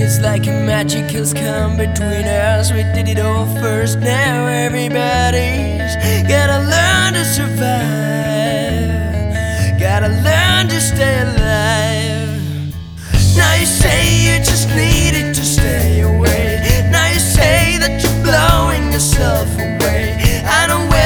It's like a magic has come between us. We did it all first. Now everybody's gotta learn to survive, gotta learn to stay alive. Now you say you just needed to stay away. Now you say that you're blowing yourself away. I know where